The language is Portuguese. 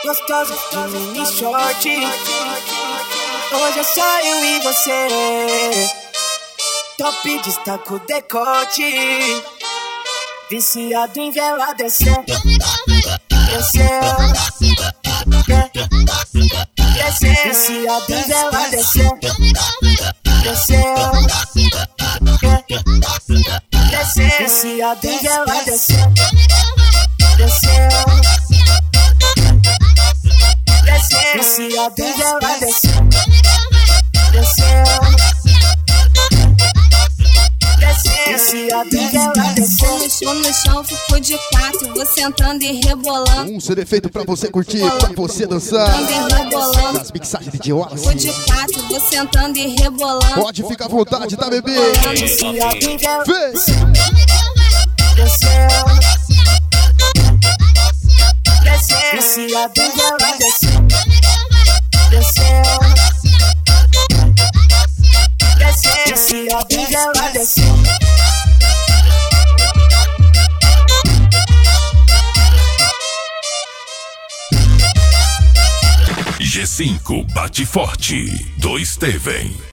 gostosa de mini short. Hoje é só eu e você. Top destaca o decote. Viciado em vela descer. Descer. Descer. Viciado em vela descer. Descer. Descer. Viciado em vela descer. Descer. Descer. Viciado em vela descer. Descer. Viciado em vela descer. Começou no chão, ficou de quatro. Vou sentando e rebolando. Um CD feito pra você curtir, pra você dançar. Sentando e rebolando. Nas mixagens de Wallace. Ficou de quatro, vou sentando e rebolando. Pode ficar à vontade, tá, bebê? Viciado em vela Vem! descer. Descer. Viciado em vela descer. Descer. Descer. Viciado em vela descer. G5 bate forte. 2 Steven.